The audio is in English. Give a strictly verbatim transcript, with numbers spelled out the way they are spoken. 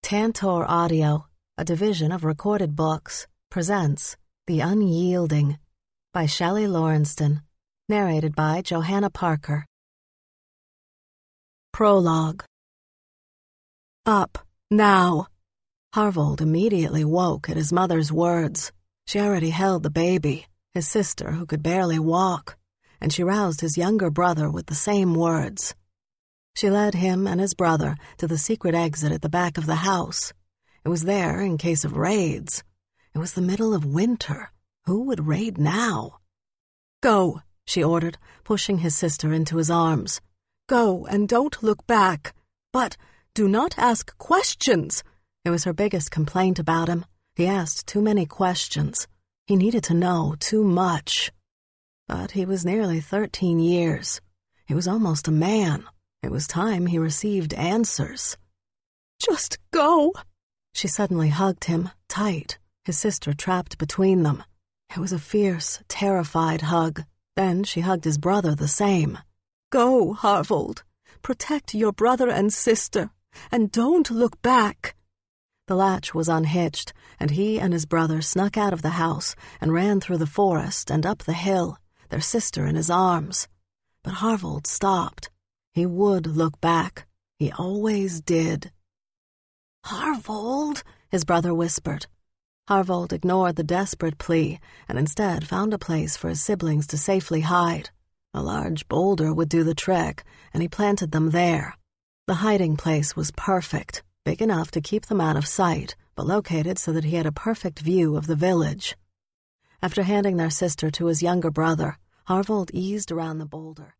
Tantor Audio, a division of Recorded Books, presents The Unyielding by Shelley Lawrenston, narrated by Johanna Parker. Prologue. Up, now! Harvold immediately woke at his mother's words. She already held the baby, his sister who could barely walk, and she roused his younger brother with the same words. She led him and his brother to the secret exit at the back of the house. It was there in case of raids. It was the middle of winter. Who would raid now? "Go," she ordered, pushing his sister into his arms. "Go, and don't look back. But do not ask questions." It was her biggest complaint about him. He asked too many questions. He needed to know too much. But he was nearly thirteen years. He was almost a man. It was time he received answers. "Just go." She suddenly hugged him, tight, his sister trapped between them. It was a fierce, terrified hug. Then she hugged his brother the same. "Go, Harvold. Protect your brother and sister, and don't look back." The latch was unhitched, and he and his brother snuck out of the house and ran through the forest and up the hill, their sister in his arms. But Harvold stopped. He would look back. He always did. "Harvold," his brother whispered. Harvold ignored the desperate plea and instead found a place for his siblings to safely hide. A large boulder would do the trick, and he planted them there. The hiding place was perfect, big enough to keep them out of sight, but located so that he had a perfect view of the village. After handing their sister to his younger brother, Harvold eased around the boulder.